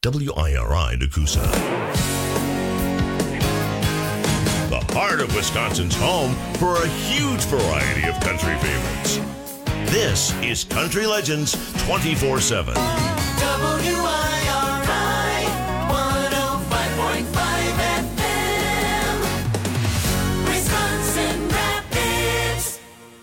WIRI Nakusa. The heart of Wisconsin's home for a huge variety of country favorites. This is Country Legends 24/7. WIRI 105.5 FM, Wisconsin Rapids.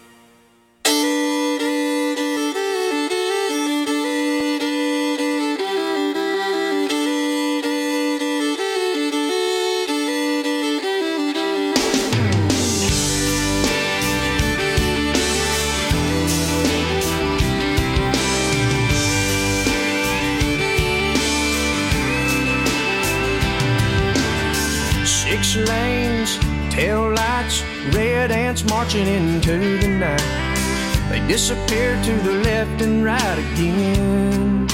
Six lanes, tail lights, red ants marching into the night. They disappear to the left and right again.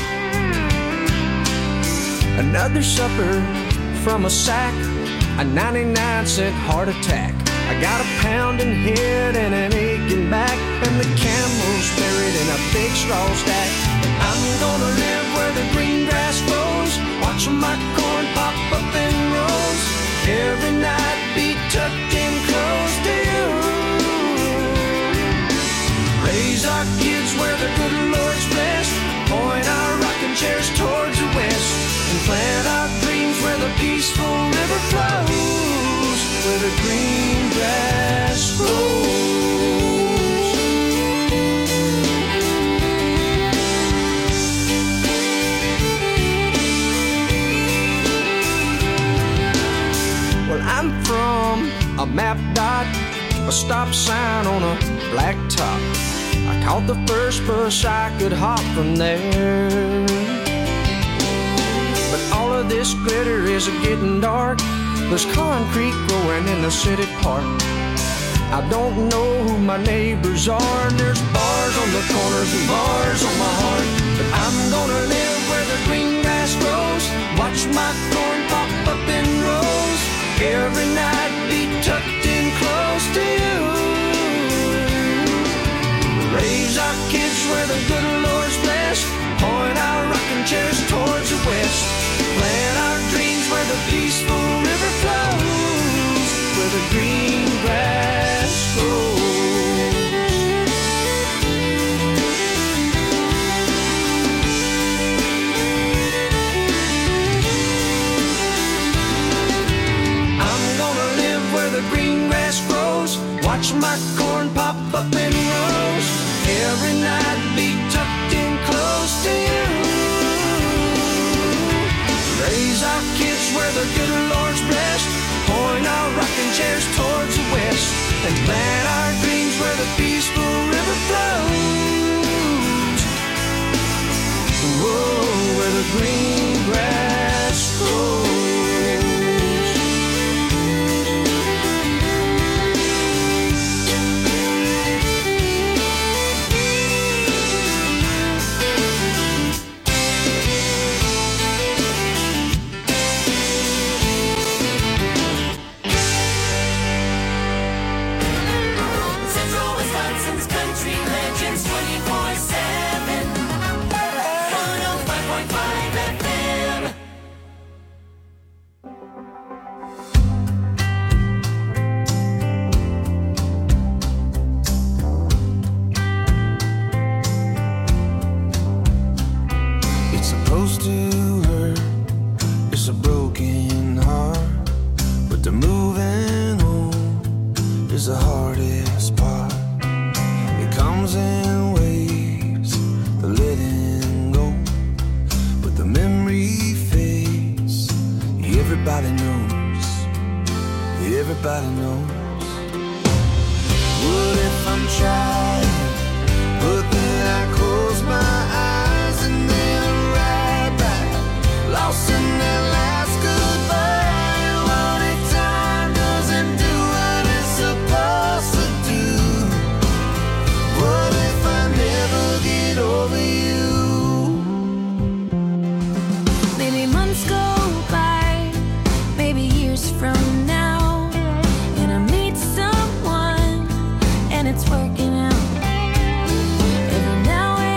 Another supper from a sack, a 99-cent heart attack. I got a pounding head and an aching back, and the camel's buried in a big straw stack. I'm gonna live where the green grass grows, watching my corn pop up in rows. Every night be tucked in close to you. Raise our kids where the good Lord's blessed, point our rocking chairs towards the west, and plant our dreams where the peaceful river flows, where the green grass grows. Well, I'm from a map dot, a stop sign on a black top. I caught the first bus I could hop from there. But all of this glitter is getting dark. There's concrete growing in the city park. I don't know who my neighbors are, and there's bars on the corners and bars on my heart. But I'm gonna live where the green grass grows, watch my corn pop up in rows. Every night be tucked in close to you. Raise our kids where the good Lord's blessed, point our rocking chairs towards the west, plant our dreams where the peaceful river flows, where the green grass grows. Green grass grows, watch my corn pop up in rows. Every night be tucked in close to you. Raise our kids where the good Lord's blessed, point our rocking chairs towards the west, and plant our dreams where the peaceful river flows. Whoa, where the green grass grows. It's working out. Every now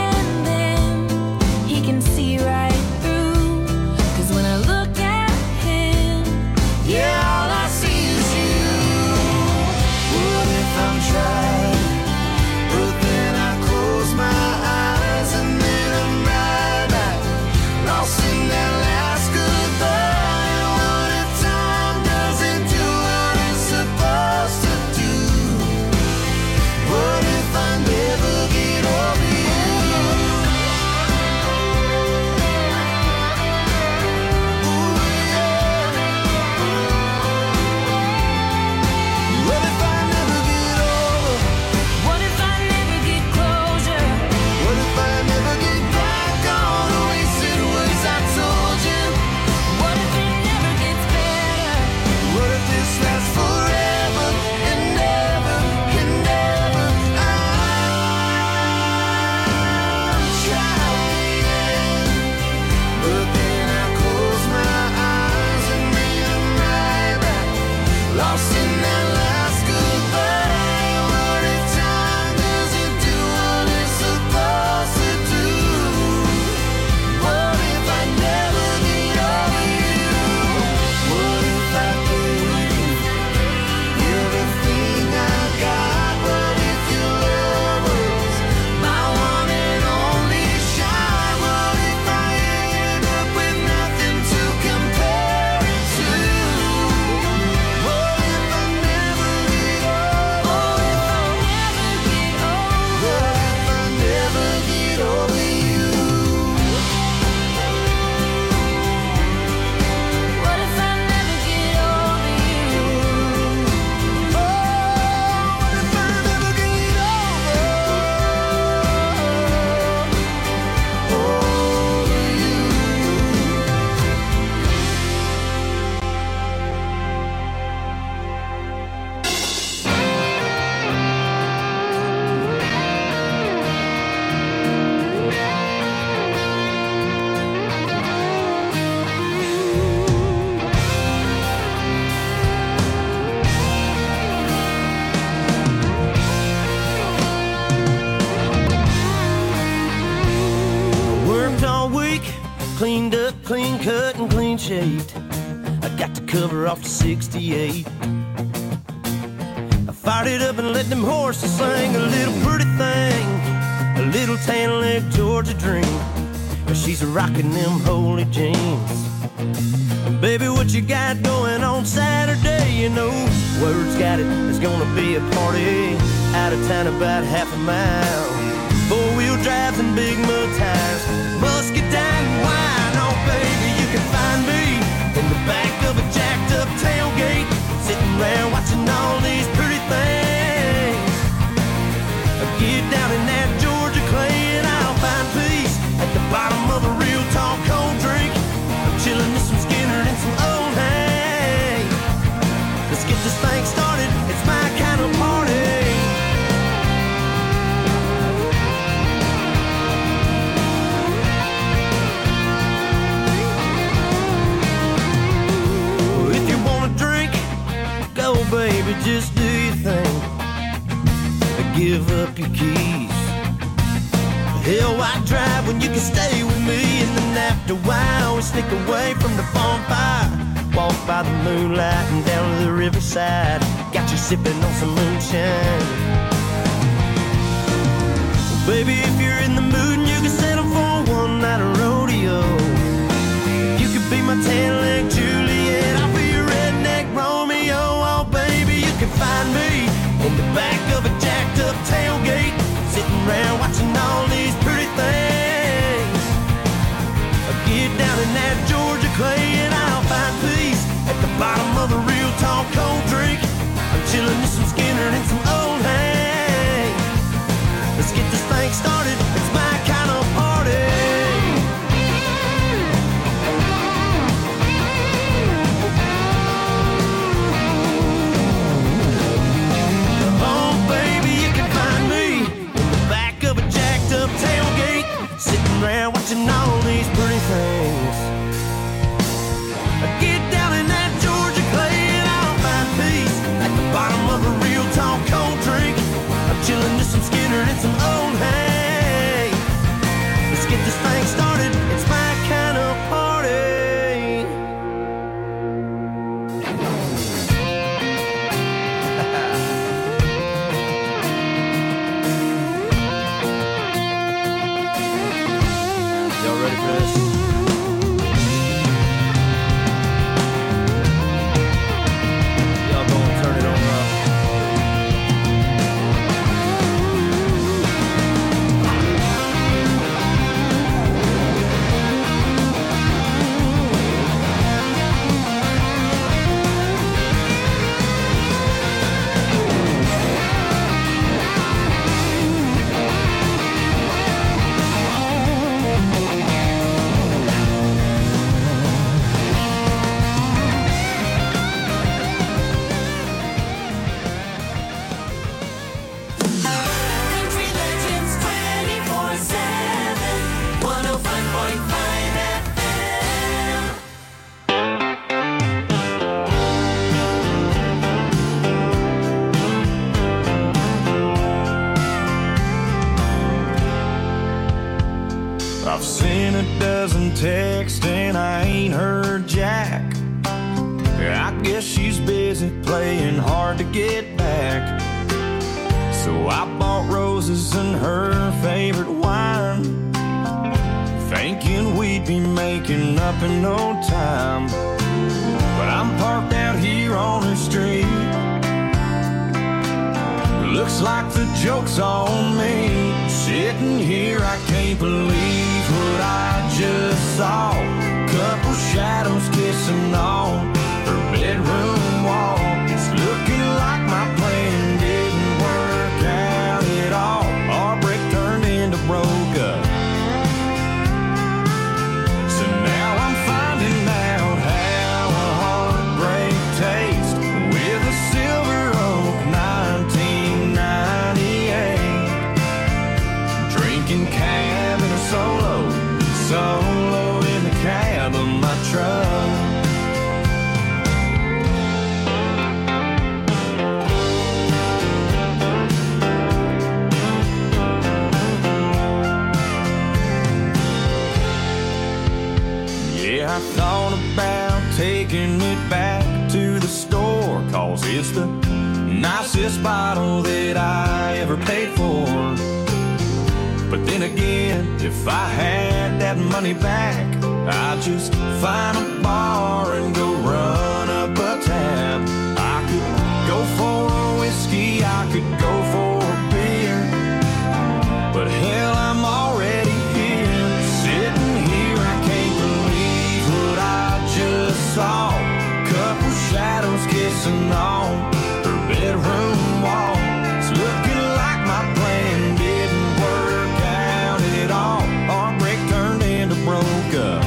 cleaned up, clean cut, and clean shaved. I got the cover off the 68. I fired it up and let them horses sing. A little pretty thing, a little tan leg Georgia dream. She's rocking them holy jeans. And baby, what you got going on Saturday? You know, word's got it, there's gonna be a party out of town about half a mile. Four-wheel drives and big mud tires, muscadine and wine. Oh baby, you can find me in the back of a jacked up tailgate, sitting around watching all these pretty things. I get down in that Georgia clay and I'll find peace at the bottom of a real tall cold drink. I'm chilling with some Skinner and some old hay. Let's get this thing started, it's my kind of party. Baby, just do your thing. Give up your keys. Hell, why drive when you can stay with me? And then after a while, we sneak away from the bonfire, walk by the moonlight and down to the riverside. Got you sipping on some moonshine. Well, baby, if you're in the mood and you can settle for one night of rodeo, if you could be my tan-leg Juliet, I'll be your redneck Romeo. Oh, baby, you can find me in the back of a jacked up tailgate, sitting around watching all these pretty things. I get down in that Georgia clay and I'll find peace at the bottom of a real tall cold drink. I'm chilling with some Skinner and some old hay. Let's get this thing started, it's my kind of party. Tailgate, sitting around watching all these pretty things. I get down in that Georgia clay and I'll find peace at the bottom of a real tall cold drink. I'm chilling with some Skinner and some old hay. Let's get this thing started, it's my kind of party. I've seen a dozen texts and I ain't heard jack. I guess she's busy playing hard to get back. So I bought roses and her favorite wine, thinking we'd be making up in no time. But I'm parked out here on the street. Looks like the joke's on me. Sitting here, I can't believe what I just saw. Couple shadows kissing on her bedroom wall. It's looking like my plan didn't work out at all. Our brick turned into broke up. So now I'm finding out how a heartbreak tastes with a Silver Oak 1998. Drinking cab in a solo in the cab of my truck. I thought about taking it back to the store, 'cause it's the nicest bottle that I ever paid for. But then again, if I had that money back, I'd just find a bar and go run up a tab. I could go for a whiskey, I could go for a beer, but hell, I'm already here, sitting here. I can't believe what I just saw. Couple shadows kissing on her bedroom wall. It's looking like my plan didn't work out at all. Our break turned into broke up.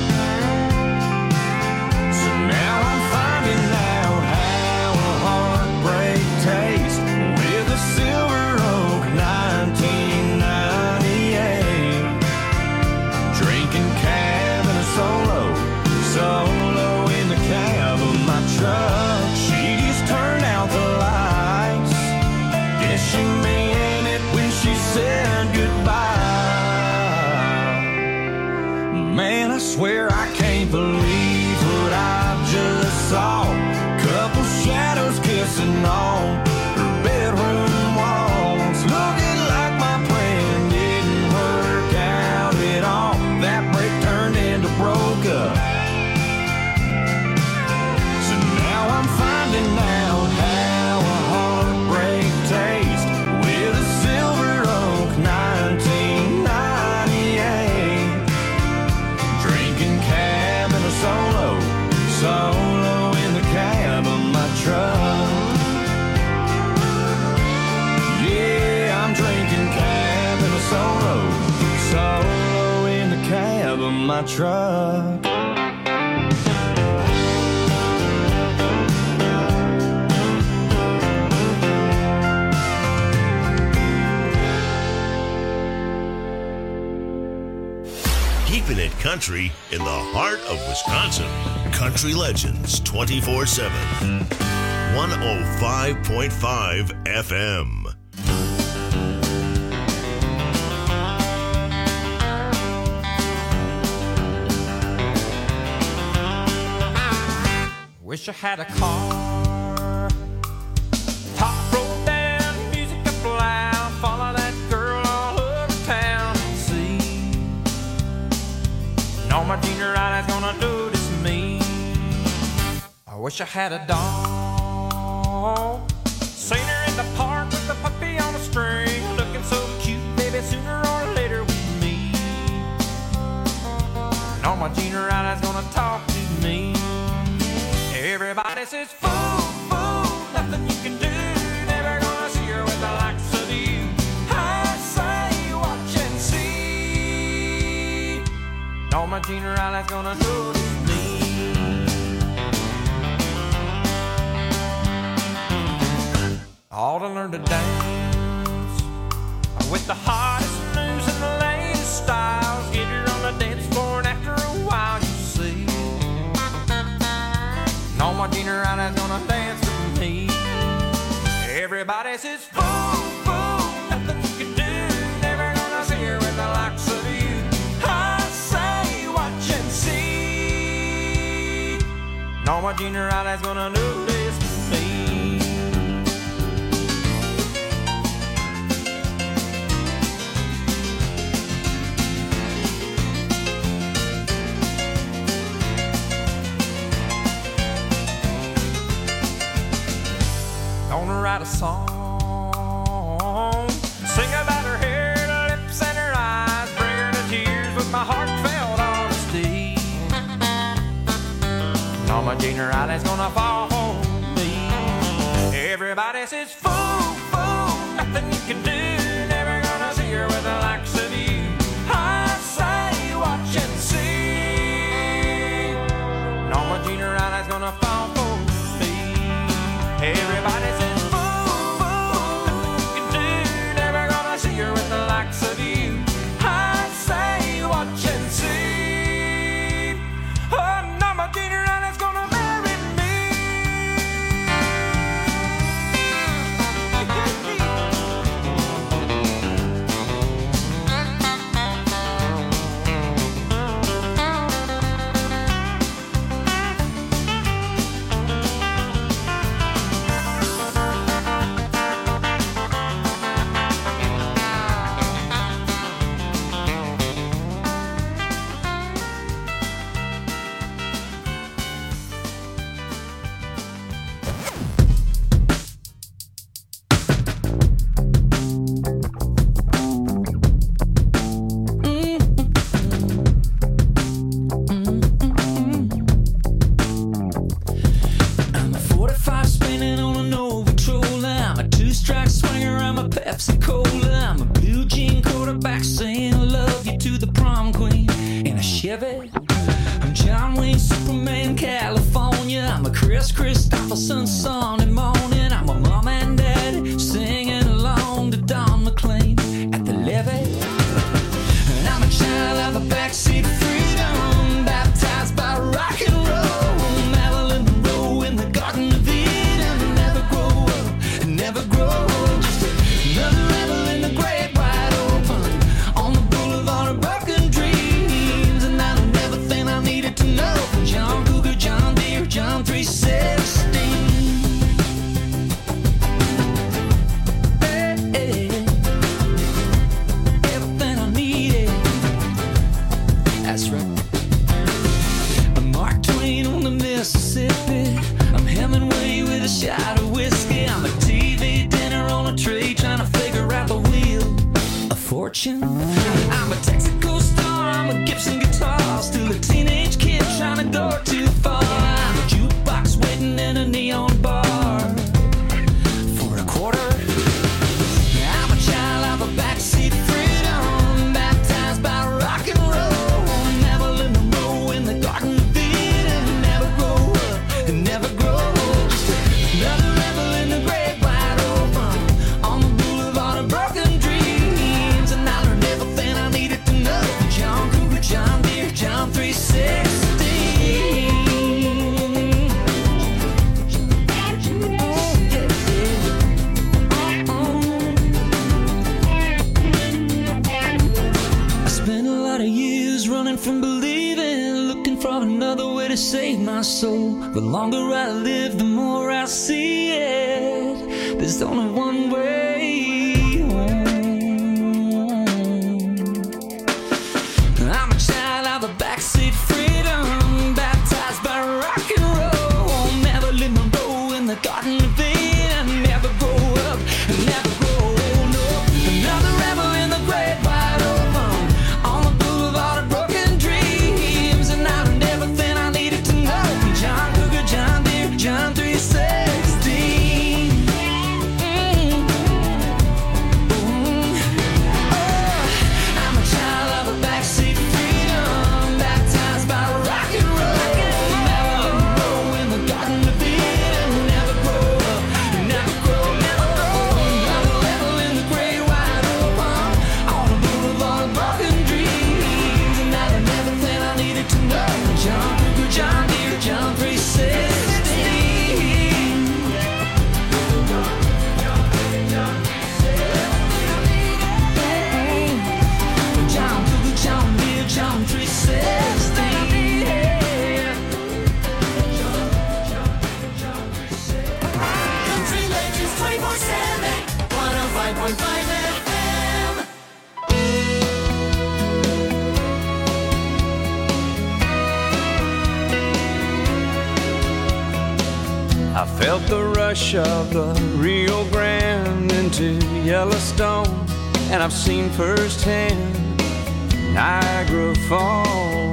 So now I'm finding out how a heartbreak tastes with a Silver Oak 1998. Drinking cab and a solo in the cab of my truck. She just turned out the lights. Guess she meant it when she said goodbye. Man, I swear I can't believe what I just saw. Couple shadows kissing on her bedroom walls. Looking like my plan didn't work out at all. That break turned into broke up. So now I'm finding out how a heartbreak tastes with a Silver Oak 1998. Drinking cab and a solo in the cab of my truck. Yeah, I'm drinking cab and a solo in the cab of my truck. Keeping it country in the heart of Wisconsin. Country Legends 24/7. 105.5 FM. Wish I had a car. Top rolled down, music up loud. Follow that girl all over town. See, and all my junior eyes gonna notice me. I wish I had a dog. Seen her in the park with the puppy on a string. Looking so cute, baby, sooner or later we meet. And all my junior eyes gonna talk to me. Everybody says, fool, fool, nothing you can do. Never gonna see her with the likes of you. I say, watch and see. All my junior eyes gonna notice me. All to learn to dance with the hottest moves and the latest styles. Get her on the dance floor and after a while you see. All my junior eyes gonna dance with me. Everybody says, fool, fool, nothing you can do. Never gonna see her with the likes of you. I say, watch and see. All my junior eyes gonna notice me. Gonna write a song, sing about her hair, her lips and her eyes, bring her to tears with my heartfelt honesty. And all my junior eyes gonna fall for me. Everybody says, fool, fool, nothing you can do. Never gonna see her with the likes of you. I say, watch and see. And all my junior eyes gonna fall for me. Everybody says, of you, I say, watch and see. Oh, now my junior is gonna marry me. levee. I'm John Wayne, Superman, California. I'm a Chris Christopherson, Sunday morning. I'm a mom and dad singing along to Don McLean at the levee. And I'm a child of a backseat freedom, baptized by rock and roll. Marilyn Monroe in the Garden of Eden. Never grow up, never grow old. Just another rebel in the great wide open on the boulevard of broken dreams. And I don't ever think I needed to know from John Cougar, John Deere, John 316. Everything I needed. That's right. I'm Mark Twain on the Mississippi. I'm Hemingway with a shot of whiskey. I'm a TV dinner on a tray trying to figure out the wheel of fortune. I'm a Texaco star, I'm a Gibson guitar, still a teenage kid trying to go too far. I'm a jukebox waiting in a neon bar for a quarter. I'm a child of a backseat freedom, baptized by rock and roll. Marilyn Monroe in the Garden of Eden. Never grow up, never grow old. Just another rebel in the great wide open on the boulevard of broken dreams. And I learned everything I needed to know from John Cougar, John Deere, John 316. I spent a lot of years running from believing, looking for another way to save my soul. The longer I live, the more I see it. There's only one way home. I'm a child of a backseat freedom, baptized by rock and roll. Marilyn Monroe in the Garden of Eden. Never grow up, never grow old. No, another rebel in the great wide open on the boulevard of broken dreams. And I learned everything I needed to know from John Cougar, John Deere, John 316. I'm a child of a backseat freedom, baptized by rock and roll. Marilyn Monroe in the Garden of Eden. Never grow up, never grow, never grow. Another level in the great wide open on the boulevard of broken dreams. And I learned everything I needed to know from John Cougar, John Deere, John 316. John Cougar, John Deere, John 316. Country Legends 24/7, 105.5 FM. I felt the rush of the Rio Grande into Yellowstone, and I've seen firsthand Niagara Falls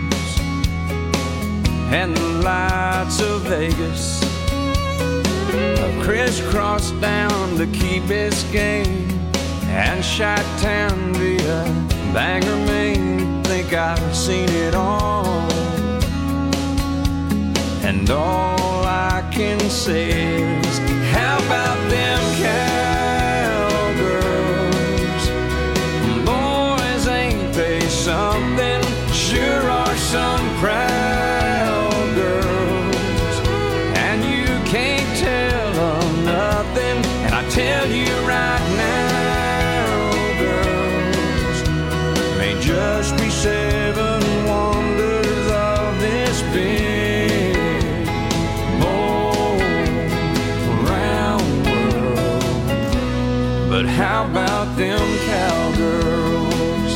and the lights of Vegas. I've crisscrossed down to Key Biscayne and Chi-Town via Bangor, Maine. Think I've seen it all, and all I can say is, how about them cowgirls? Boys, ain't they something? Sure are some proud girls, and you can't tell them nothing. And I tell you right now, girls, may just be 7 wonders of this big round world. But how about them cowgirls?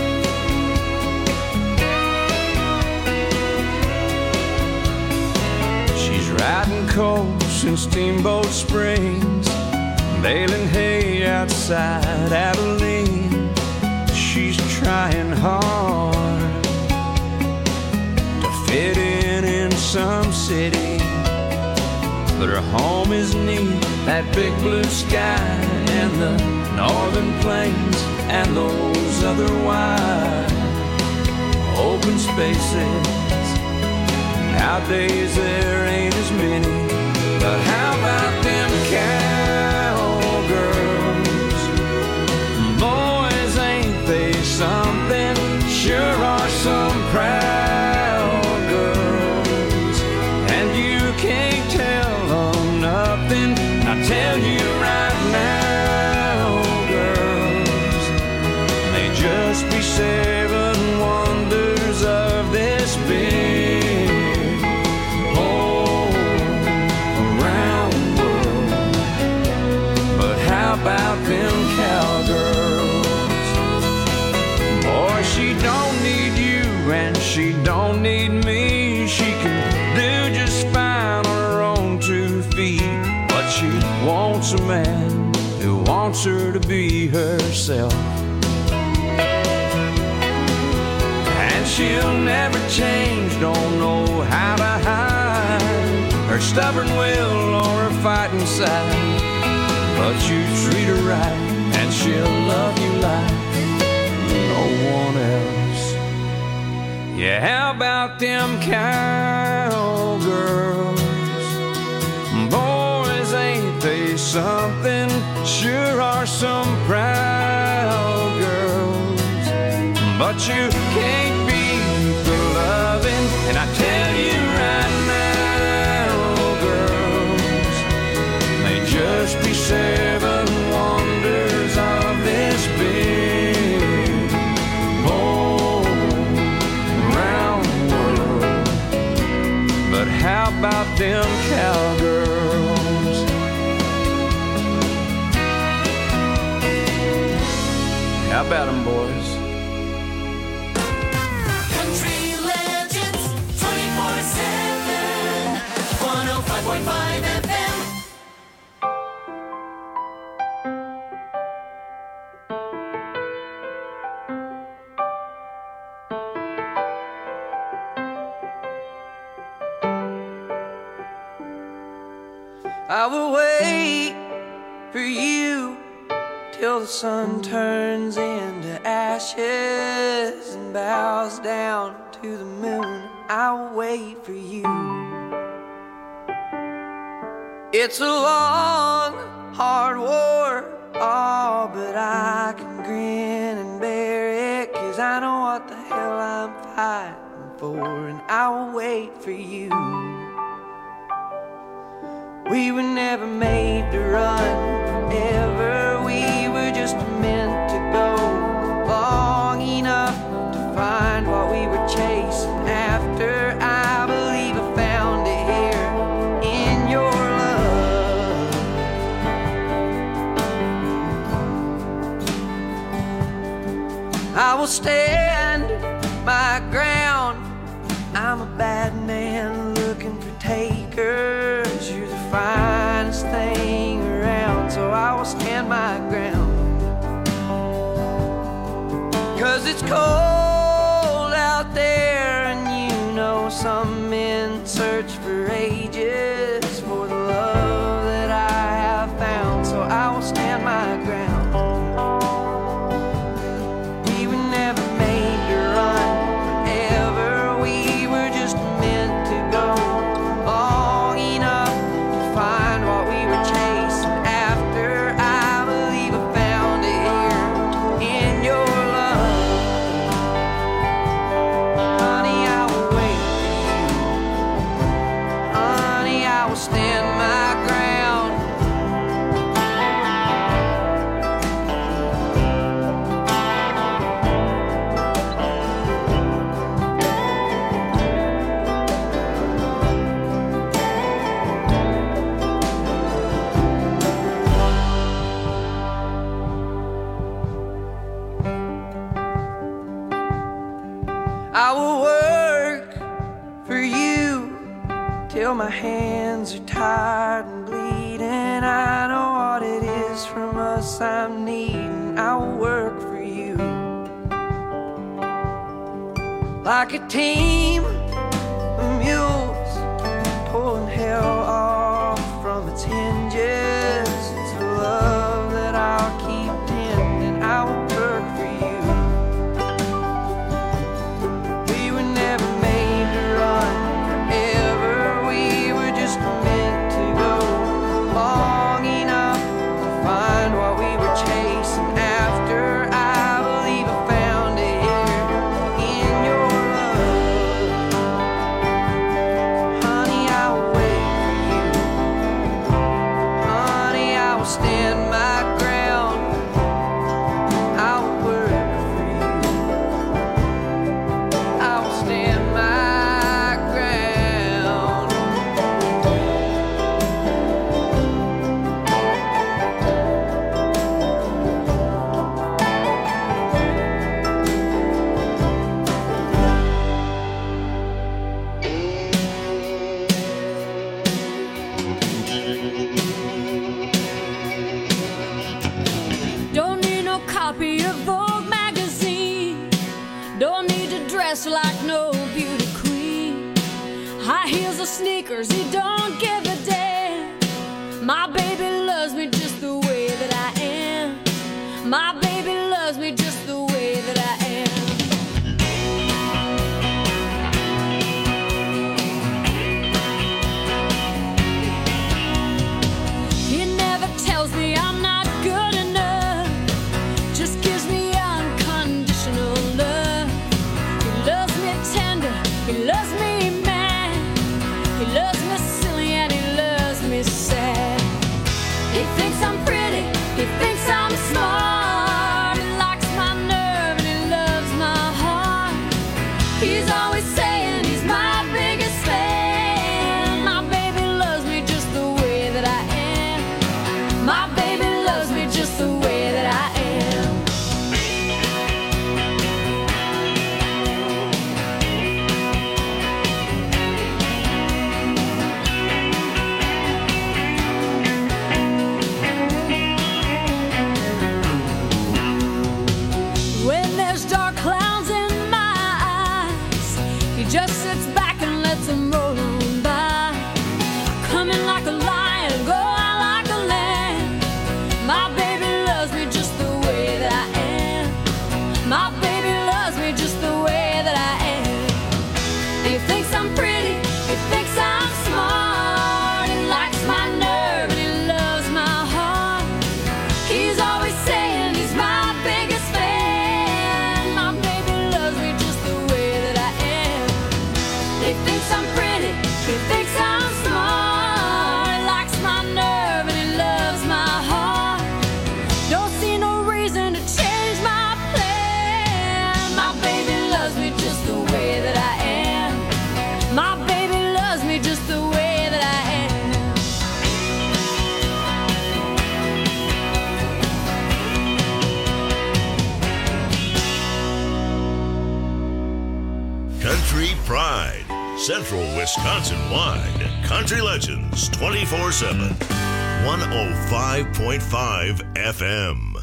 She's riding coast in Steamboat Springs, baling hay outside Abilene. She's trying hard to fit in some city, but her home is neat, that big blue sky and the northern plains and those other wide open spaces. Nowadays there ain't as many, but how about them cowgirls? Boys, ain't they something? Sure are some proud girls, and you can't tell them nothing. I tell you right now, girls, they just be seven wonders of this big whole around world. But how about them cowgirls? Boy, she don't need you and she don't need me. She can do just fine on her own 2 feet, but she wants a man who wants her to be herself. And she'll never change, don't know how to hide her stubborn will or her fighting side. But you treat her right and she'll love you like no one else. Yeah, how about them cowgirls? Boys, ain't they something? Sure are some proud girls, but you can't beat the loving. And I tell you right now, girls, they just be seven wonders of this big whole round world. But how about them cowgirls? How about them, boys? Country Legends 24/7, 105.5 FM. I will wait for you till the sun turns into ashes and bows down to the moon. I will wait for you. It's a long, hard war, oh, but I can grin and bear it, 'cause I know what the hell I'm fighting for, and I will wait for you. We were never made to run forever. We were just meant to go long enough to find what we were chasing after. I believe I found it here in your love. I will stand my ground. I'm a bad man looking for takers. You're the finest thing around, so I will stand my ground. 'Cause it's cold out there, and you know some men search for ages for the love that I have found, so I will stand my ground. We were never made to run forever. We were just meant to go long enough to find what we were chasing after. I believe I found it here in your love. Honey, I will wait for you. Honey, I will stand my ground. I will work for you till my hands are tired and bleeding. I know what it is from us I'm needing. I will work for you like a team of mules pulling hell off from its hinges. It's the love that I'll keep tending. I will work for you. or sneakers, he don't give a damn. My baby loves me just the way that I am. My baby loves me just the way that I am. He never tells me I'm not good enough, just gives me unconditional love. He loves me tender, he loves me mad, he loves me silly and he loves me sad. He thinks I'm pretty, he thinks I'm smart, he likes my nerve and he loves my heart. He's always saying he's my biggest fan. My baby loves me just the way that I am. My baby loves me just the way that I am. When there's dark clouds in my eyes, he just sits back and lets them roll on by. Come in like a lion, go out like a lamb. My baby loves me just the way that I am. My baby loves me just the way that I am. He thinks I'm pretty, he thinks I'm smart, he likes my nerve and he loves my heart. He's always saying he's my biggest fan. My baby loves me just the way that I am. He thinks I'm pretty, he thinks I'm smart, he likes my nerve and he loves my heart. Don't see no reason to change my plan. My baby loves me just the way that I am. My baby loves me just the way that I am. Country Pride, Central Wisconsin wide. Country Legends 24/7. 105.5 FM.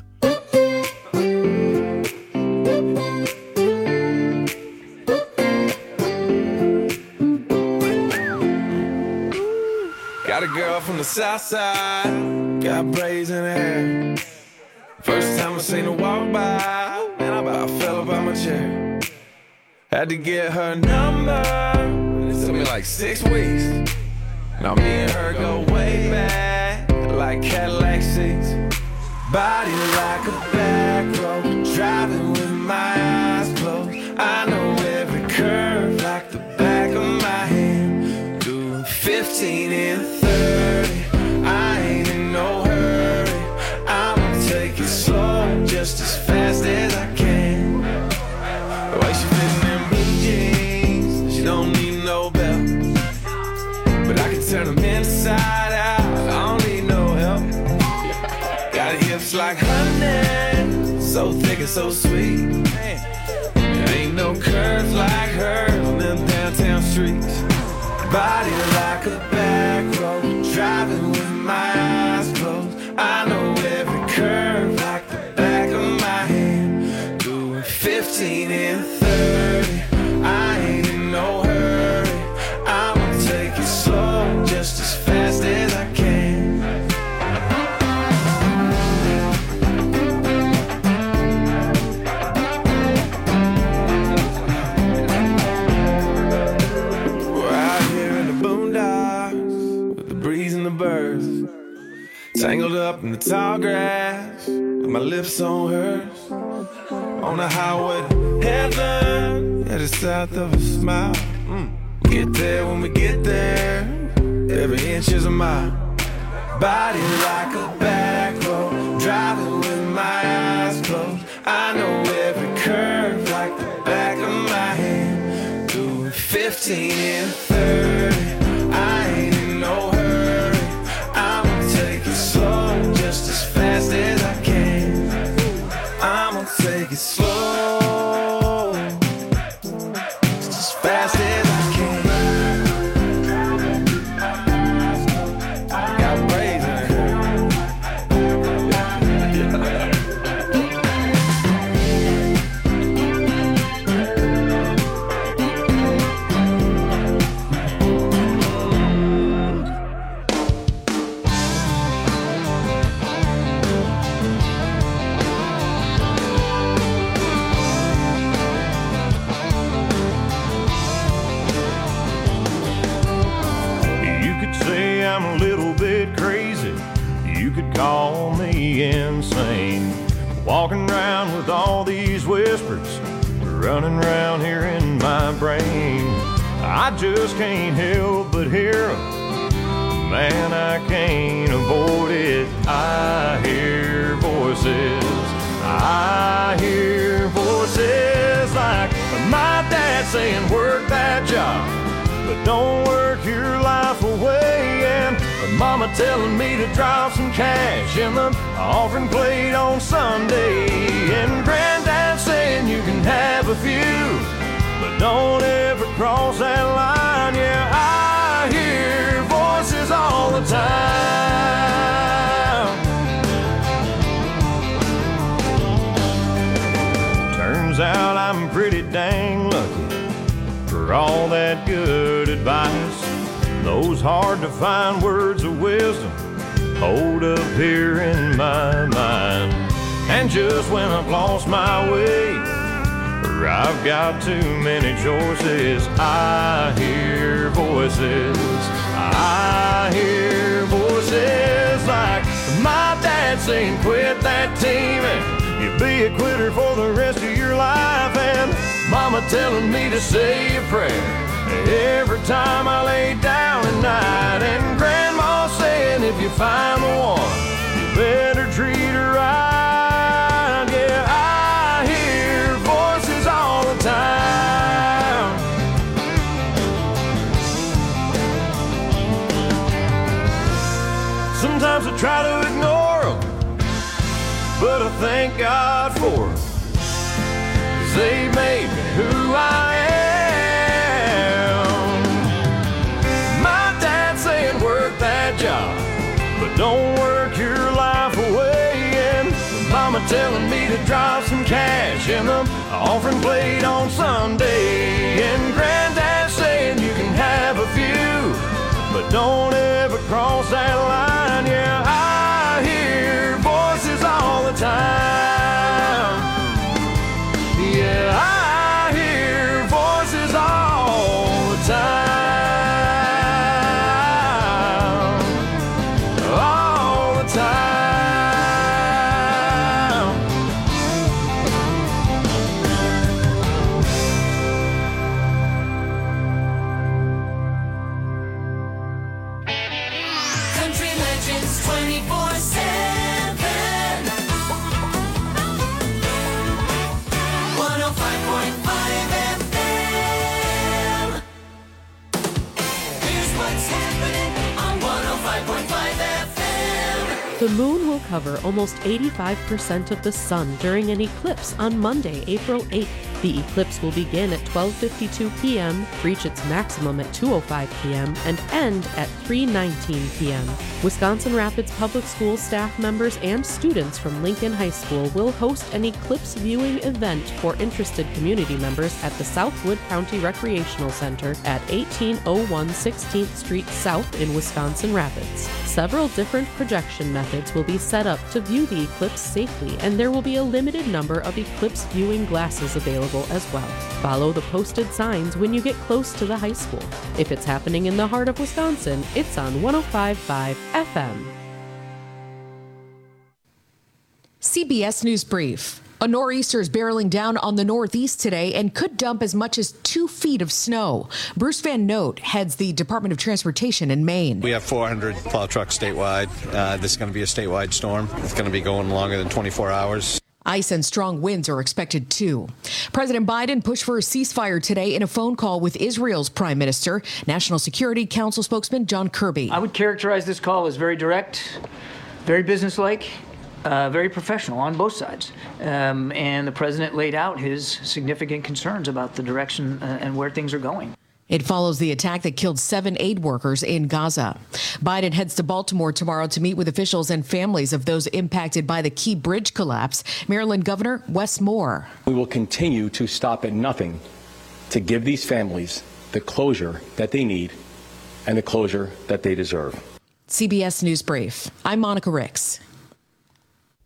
Got a girl from the south side, got braids in her hair. First time I seen her walk by, man, I about fell up out my chair. Had to get her number, it took me like 6 weeks. Now me and her go way back, like Cadillac seats. Body like a back road, driving with my eyes closed. I know every curve like the back of my hand. Doing 15 and 30, I ain't in no hurry. I'ma take it slow, just as fast as I can. The way she fitting in blue jeans, she don't need no belt. But I can turn them inside out, I don't need no help. Got hips like honey, so thick and so sweet. There ain't no curves like hers on them downtown streets. Body like a back road, driving with my eyes closed. I know every curve like the back of my hand. Doing 15 and 30, I ain't in no hurry. I'ma take it slow, just as fast as I can. We're out here in the boondocks with the breeze and the birds, tangled up in the tall grass with my lips on hers. On the highway to heaven, yeah, the south of a smile. We get there when we get there, every inch is a mile. Body like a back road, driving with my eyes closed. I know every curve like the back of my hand. Doing 15 and 30, I ain't in no hurry. I'ma take it slow, just as fast as I can. I'ma take it slow, just as fast as I can. Got braids in her. I'm a little bit crazy. You could call me insane. Walking around with all these whispers running around here in my brain. I just can't help but hear them. Man, I can't avoid it. I hear voices. I hear voices like my dad saying, work that job, but don't work your life away. And mama telling me to drop some cash in the offering plate on Sunday. And granddad saying you can have a few, but don't ever cross that line. Yeah, I hear voices all the time. Turns out I'm pretty dang lucky for all that good advice. Those hard to find words of wisdom hold up here in my mind. And just when I've lost my way, or I've got too many choices, I hear voices. I hear voices like my dad saying, quit that team and you'll be a quitter for the rest of your life. And mama telling me to say a prayer every time I lay down at night. And grandma saying if you find the one, you better treat her right. Yeah, I hear voices all the time. Sometimes I try to ignore them, but I thank God for them, 'cause they made me who I am. Job, but don't work your life away. And mama telling me to drop some cash in the offering plate on Sunday. And granddad saying you can have a few, but don't ever cross that line. Yeah, I hear voices all the time. Yeah, I hear voices all the time. The moon will cover almost 85% of the sun during an eclipse on Monday, April 8th. The eclipse will begin at 12:52 p.m., reach its maximum at 2:05 p.m., and end at 3:19 p.m. Wisconsin Rapids Public School staff members and students from Lincoln High School will host an eclipse viewing event for interested community members at the Southwood County Recreational Center at 1801 16th Street South in Wisconsin Rapids. Several different projection methods will be set up to view the eclipse safely, and there will be a limited number of eclipse viewing glasses available as well. Follow the posted signs when you get close to the high school. If it's happening in the heart of Wisconsin, it's on 105.5 FM. CBS News Brief. A nor'easter is barreling down on the Northeast today and could dump as much as 2 feet of snow. Bruce Van Note heads the Department of Transportation in Maine. We have 400 plow trucks statewide. This is going to be a statewide storm. It's going to be going longer than 24 hours. Ice and strong winds are expected too. President Biden pushed for a ceasefire today in a phone call with Israel's Prime Minister, National Security Council spokesman John Kirby. I would characterize this call as very direct, very businesslike. Very professional on both sides. And the president laid out his significant concerns about the direction and where things are going. It follows the attack that killed 7 aid workers in Gaza. Biden heads to Baltimore tomorrow to meet with officials and families of those impacted by the Key Bridge collapse. Maryland Governor Wes Moore. We will continue to stop at nothing to give these families the closure that they need and the closure that they deserve. CBS News Brief. I'm Monica Ricks.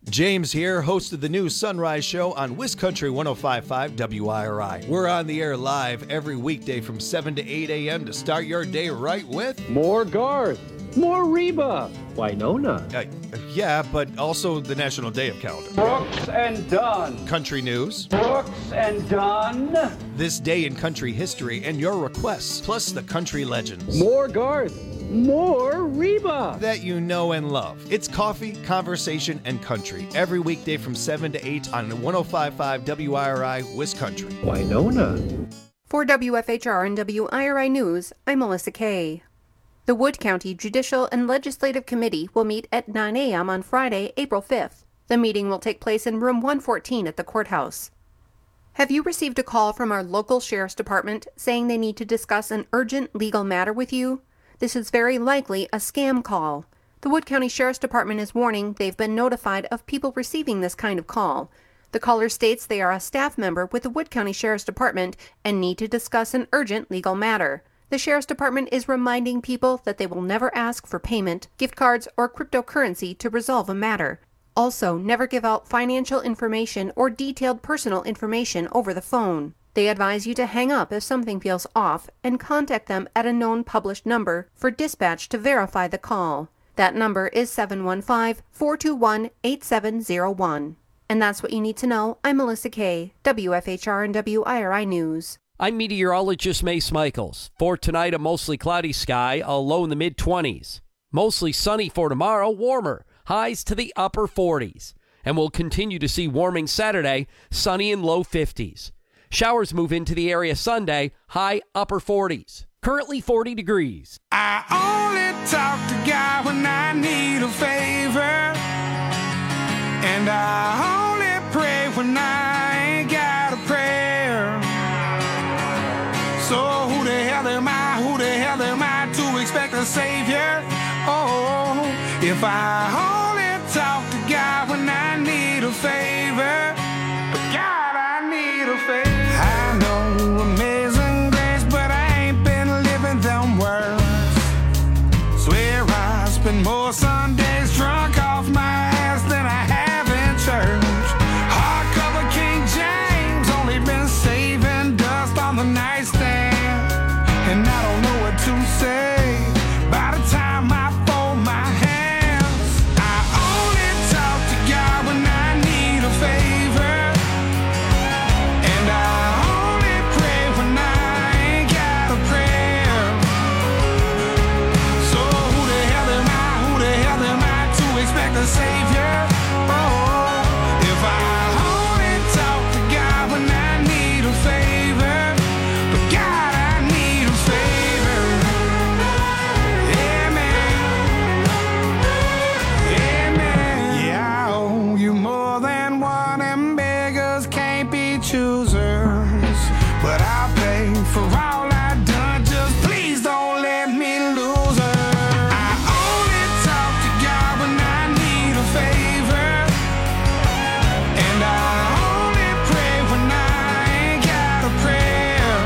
James here, host of the new Sunrise Show on WisCountry 105.5 WIRI. We're on the air live every weekday from 7 to 8 a.m. to start your day right with... More Garth, more Reba, Winona. Yeah, but also the National Day of Calendar. Brooks and Dunn. Country news. Brooks and Dunn. This day in country history and your requests, plus the country legends. More Garth. More Reba that you know and love. It's coffee, conversation, and country every weekday from 7 to 8 on 105.5 WIRI WisCountry. Winona. For WFHR and WIRI News, I'm Melissa Kay. The Wood County Judicial and Legislative Committee will meet at 9 a.m. on Friday, April 5th. The meeting will take place in room 114 at the courthouse. Have you received a call from our local sheriff's department saying they need to discuss an urgent legal matter with you? This is very likely a scam call. The Wood County Sheriff's Department is warning they've been notified of people receiving this kind of call. The caller states they are a staff member with the Wood County Sheriff's Department and need to discuss an urgent legal matter. The Sheriff's Department is reminding people that they will never ask for payment, gift cards, or cryptocurrency to resolve a matter. Also, never give out financial information or detailed personal information over the phone. They advise you to hang up if something feels off and contact them at a known published number for dispatch to verify the call. That number is 715-421-8701. And that's what you need to know. I'm Melissa Kay, WFHR and WIRI News. I'm meteorologist Mace Michaels. For tonight, a mostly cloudy sky, a low in the mid-20s. Mostly sunny for tomorrow, warmer, highs to the upper 40s. And we'll continue to see warming Saturday, sunny in low 50s. Showers move into the area Sunday, high upper 40s. Currently 40 degrees. I only talk to God when I need a favor. And I only pray when I ain't got a prayer. So who the hell am I to expect a savior? Oh, if I only talk to God when I need a favor. But God, I need a favor. I know amazing grace, but I ain't been living them words. Swear I spend more Sundays drunk off my ass than I have in church. Hardcover King James, only been saving dust on the nightstand. And I don't know what to say by the time I fold my hands. I only talk to God when I need a favor. And I only pray when I ain't got a prayer. So who the hell am I to expect a savior? Oh, if I only talk to God when I need a favor. But God, I need a favor. Amen. Amen. Yeah, I owe you more than one, and beggars can't be choosers. But I'll pay for all I've done, just please don't let me lose her. I only talk to God when I need a favor. And I only pray when I ain't got a prayer.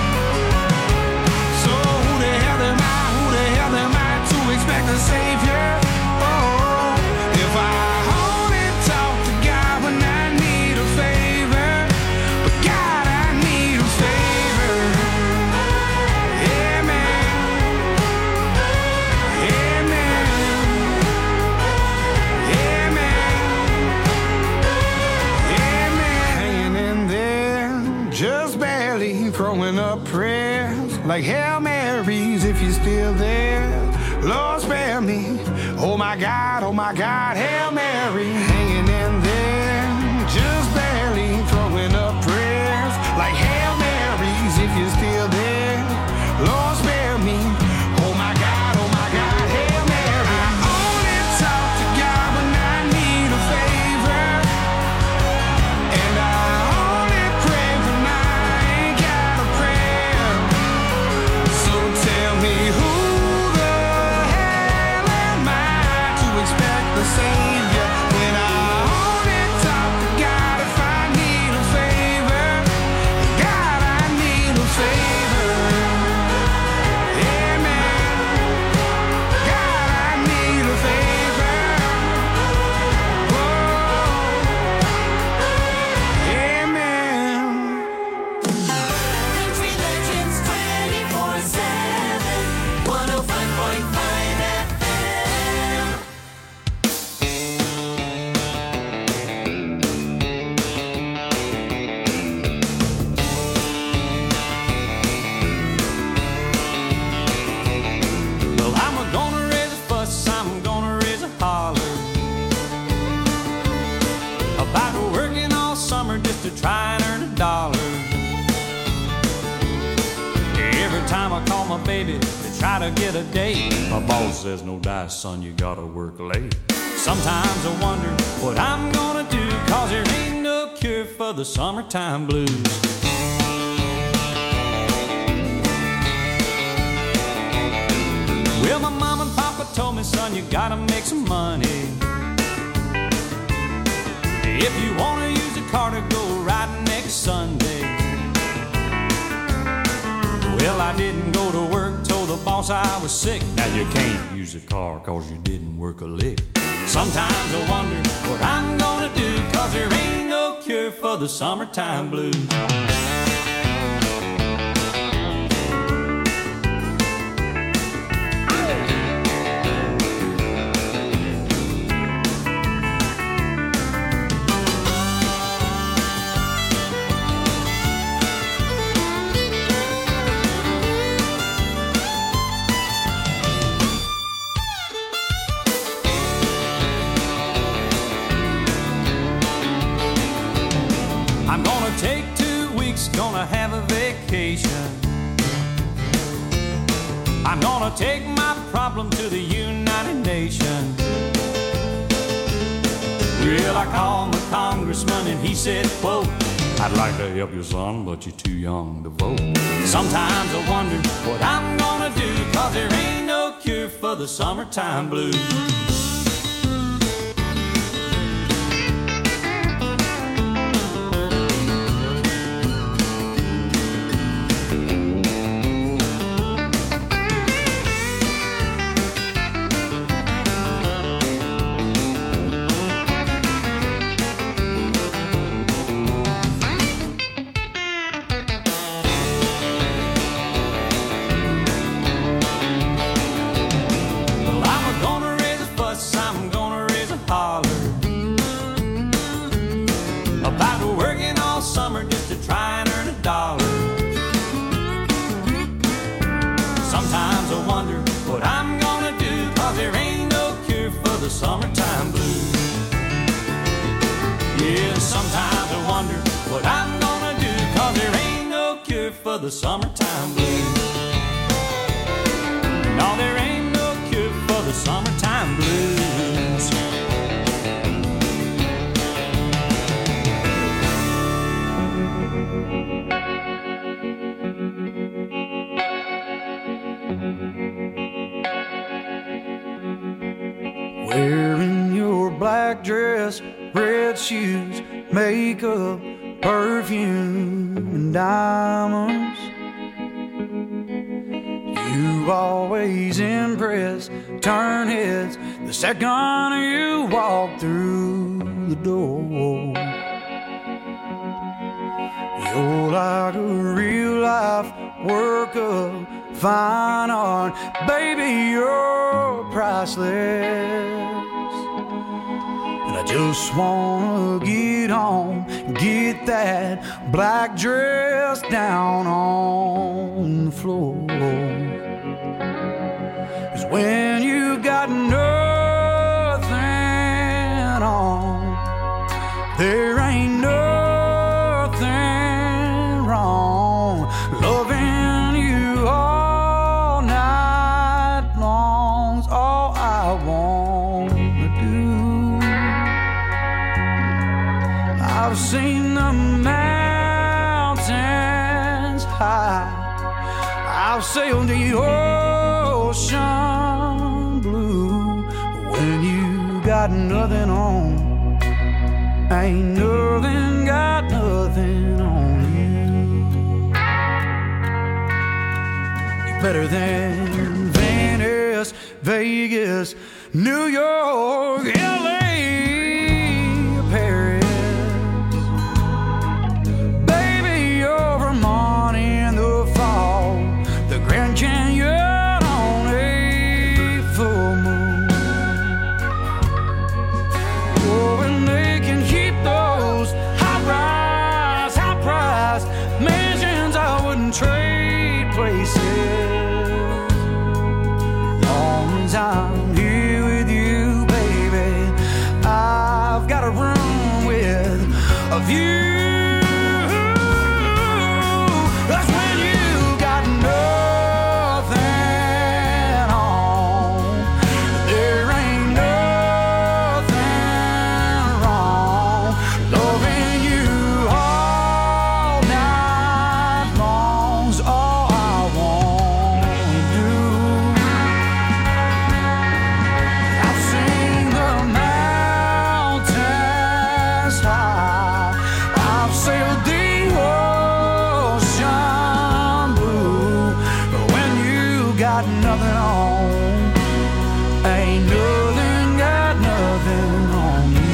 So who the hell am I to expect a savior? Oh, if I only talk to God when I need a favor. But God, I need a favor. Amen. Amen. Amen. Hanging in there, just barely throwing up prayers like Hail Marys if you're still there. Lord, spare me. Oh my God, Hail Mary. Hanging in there, just barely throwing up prayers like Hail Marys if you're still there. Lord, spare me. Oh my God, Hail Mary. I only talk to God when I need a favor. And I only pray when I ain't got a prayer. So tell me who the hell am I to expect the Savior when I try and earn a dollar. Every time I call my baby to try to get a date, my boss says, no dice, son, you gotta work late. Sometimes I wonder what I'm gonna do, 'cause there ain't no cure for the summertime blues. Well, my mom and papa told me, son, you gotta make some money. If you wanna use a car to go riding next Sunday. Well, I didn't go to work, told the boss I was sick. Now you can't use a car 'cause you didn't work a lick. Sometimes I wonder what I'm gonna do, 'cause there ain't no cure for the summertime blues. Take 2 weeks, gonna have a vacation. I'm gonna take my problem to the United Nations. Well, I called my congressman and he said, quote, I'd like to help you, son, but you're too young to vote. Sometimes I wonder what I'm gonna do, 'cause there ain't no cure for the summertime blues. Summertime blues. Yeah, sometimes I wonder what I'm gonna do, 'cause there ain't no cure for the summertime blues. No, there ain't no cure for the summertime blues. Wearing your black dress, red shoes, makeup, perfume, and diamonds. You always impress, turn heads the second you walk through the door. You're like a real life work of fine art, baby, you're priceless. And I just wanna get home, get that black dress down on the floor. 'Cause when you got nothing on, there ain't nothing wrong. Loving you all night long's all I wanna do. I've seen the mountains high, I've sailed the ocean blue. But when you got nothing on, ain't nothing got nothing on you. You're better than Venice, Vegas, New York, LA, Paris. Baby, you're Vermont in the fall, the Grand Canyon on a full moon. Oh, and they can keep those high-rise, high-priced mansions. I wouldn't trade places. Long as I'm here with you, baby, got nothing on. Ain't nothing got nothing on you.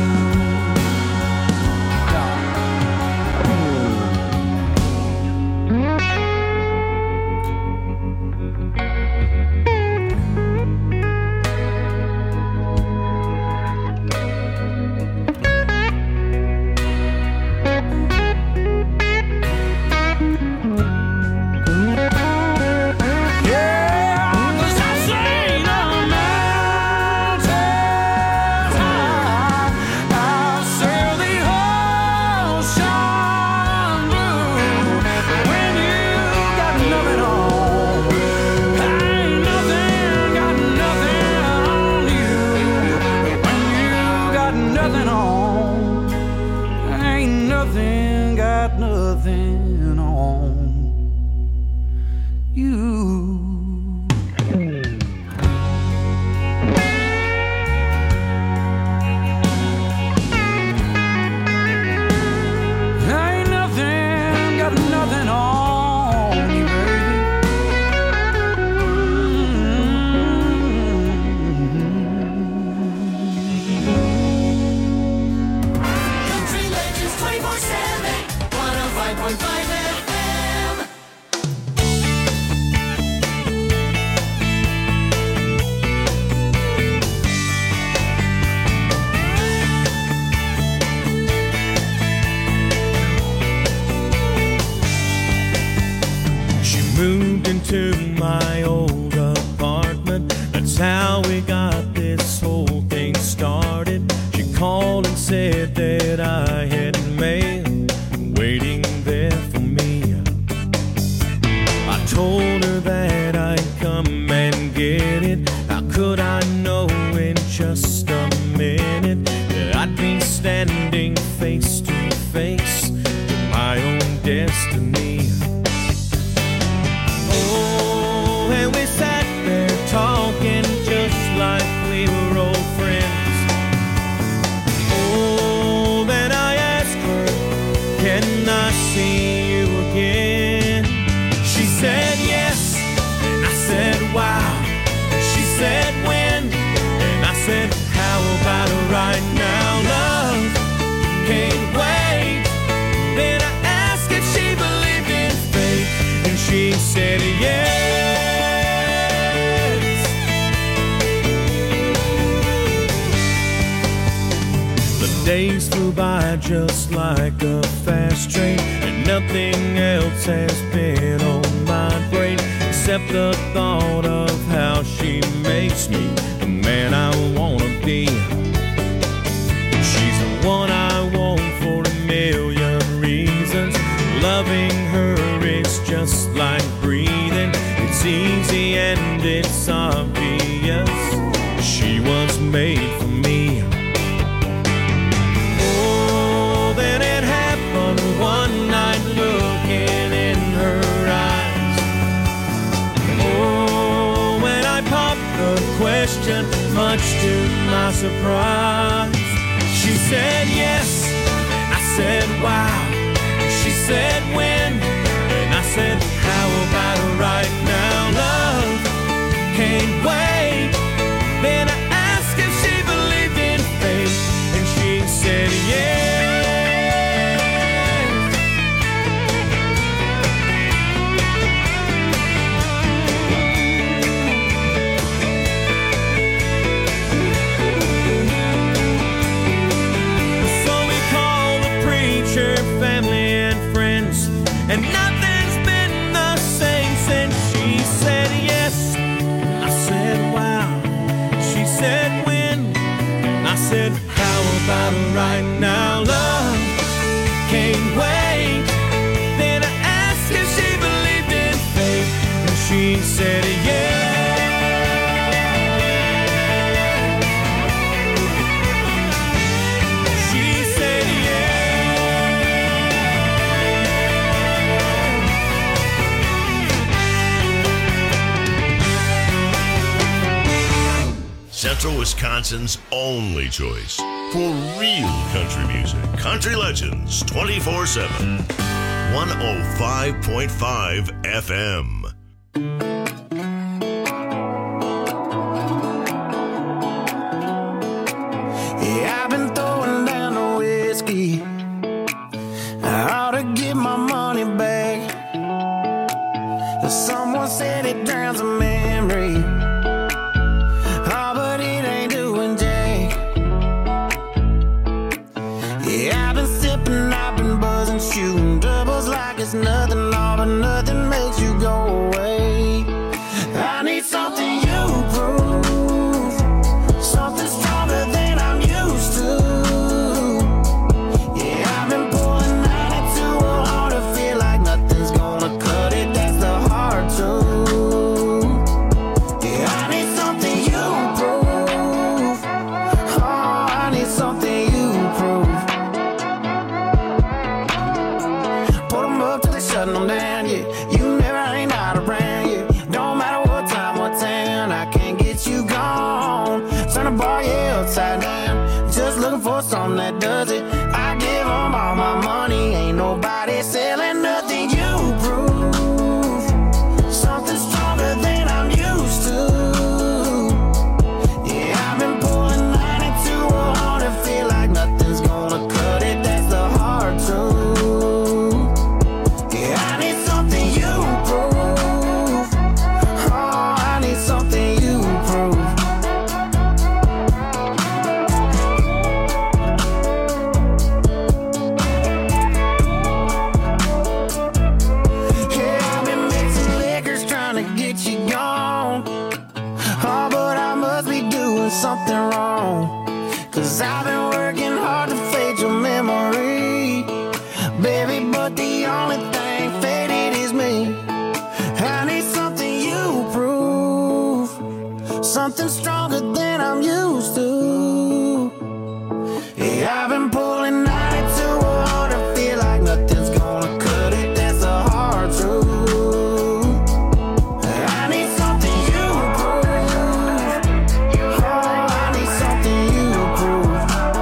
Moved into my old apartment. That's how we got this whole thing started. She called and said that I had mail waiting there for me. I told her that I'd come and get it. How could I know in just a minute that I'd be standing face to face with my own destiny? And we sat there talking just like we were old friends. Oh, then I asked her, can I see you again? She said yes, and I said wow. She said when, and I said how about right now? Love can't wait. Then I asked if she believed in fate, and she said yes. Days flew by just like a fast train, and nothing else has been on my brain except the thought of how she makes me the man I wanna be. She's the one I want for a million reasons. Loving her is just like breathing. It's easy and it's obvious. She was made for me. Then it happened one night, looking in her eyes. Oh, when I popped the question, much to my surprise, she said yes, and I said wow. She said when, and I said how about right now? Love can't wait. Then I asked if she believed in fate, and she said yes. Family and friends, and nothing's been the same since she said yes. I said wow. She said when, and I said how about right now? Love can't wait. Then I asked if she believed in fate, and she said yes. Central Wisconsin's only choice for real country music. Country Legends 24/7. 105.5 FM. memory. Oh, but it ain't doing jack. Yeah, I've been sipping, I've been buzzing, shooting doubles like it's nothing, all but nothing makes you go away. I need something you prove, something stronger than I'm used to. Yeah, I've been pulling 92 hard to feel like nothing's gonna cut it. That's the hard truth. Yeah, I need something you prove. Oh, I need something you prove. Put them up till they shutting them down, yeah. You never ain't not around, yeah. Don't matter what time, what town, I can't get you gone. Turn the bar, yeah, upside down. Just looking for something that does it. I give them all my money, ain't nobody selling nothing. You prove something stronger than I'm used to. Yeah, I've been pulling 92 hard to feel like nothing's gonna cut it. That's the hard truth. Yeah, I need something you prove. Oh, I need something you prove. Yeah, I've been mixing liquors trying to get you gone. Oh, but I must be doing something wrong. 'Cause I've been working hard to fade your memory, baby, but the only thing faded is me. I need something you prove, something stronger than I'm used to. Yeah, I've been pulling 92 hard to feel like nothing's gonna cut it. That's the hard truth. I need something you prove. Oh, I need something you prove.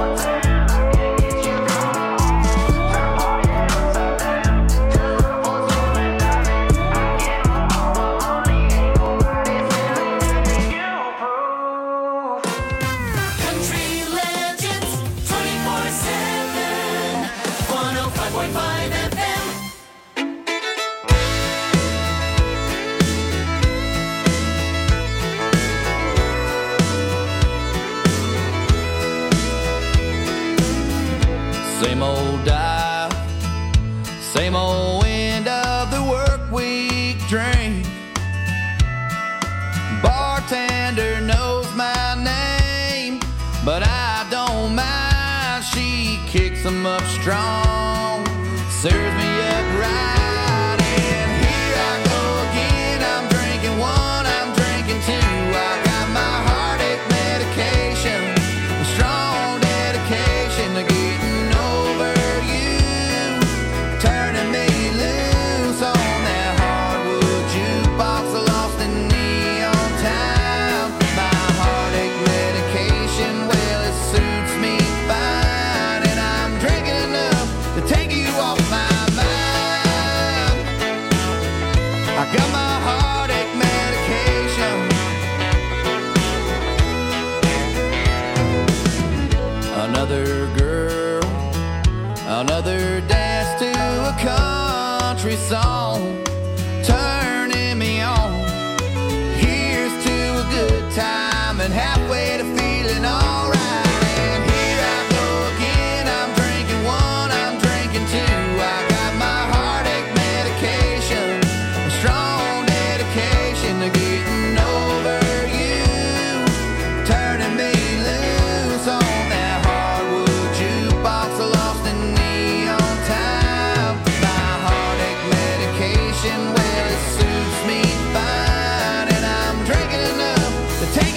Country Legends 24/7. 105.5 FM. Same old dial, same old end of the work week drink. Bartender knows my name, but I don't mind. She kicks 'em up strong, serves me up right, and here I go again. I'm drinking one, I'm drinking two. I got my heartache medication, a strong dedication to getting over you, turning me loose on that hardwood jukebox, lost in neon town. My heartache medication, well, it suits me fine, and I'm drinking enough to take you off my mind. I got my heartache medication. Another girl, another dance to a country song, turning me on. Here's to a good time and halfway to feeling alright. And here I go again. I'm drinking one, I'm drinking two. I got my heartache medication, a strong dedication to getting over you, turning me loose on that hardwood jukebox, lost in neon town. My heartache medication, well, it suits me fine, and I'm drinking enough to take